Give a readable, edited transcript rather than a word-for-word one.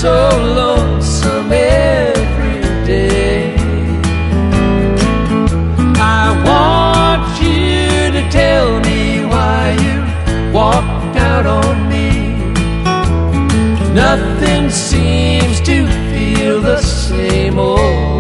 so lonesome every day. I want you to tell me why you walked out on me. Nothing seems to feel the same old.